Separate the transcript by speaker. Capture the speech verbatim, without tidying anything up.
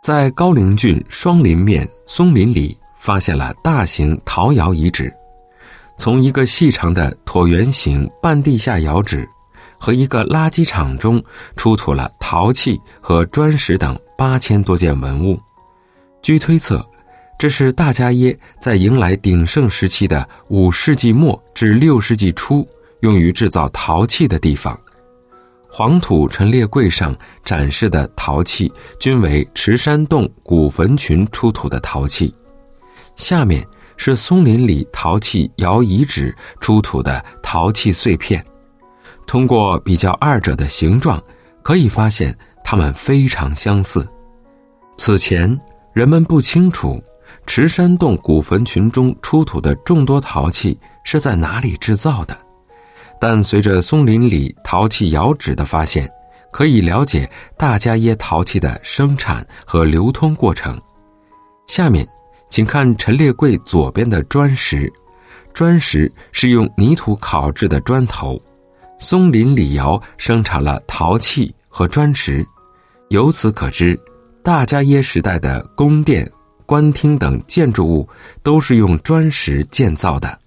Speaker 1: 在高陵郡双林面松林里发现了大型陶窑遗址，从一个细长的椭圆形半地下窑址和一个垃圾场中出土了陶器和砖石等八千多件文物。据推测，这是大家耶在迎来鼎盛时期的五世纪末至六世纪初用于制造陶器的地方。黄土陈列柜上展示的陶器均为池山洞古坟群出土的陶器，下面是松林里陶器窑遗址出土的陶器碎片。通过比较二者的形状，可以发现它们非常相似。此前人们不清楚池山洞古坟群中出土的众多陶器是在哪里制造的，但随着松林里陶器窑址的发现，可以了解大家耶陶器的生产和流通过程。下面请看陈列柜左边的砖石，砖石是用泥土烤制的砖头，松林里窑生产了陶器和砖石。由此可知，大家耶时代的宫殿、官厅等建筑物都是用砖石建造的。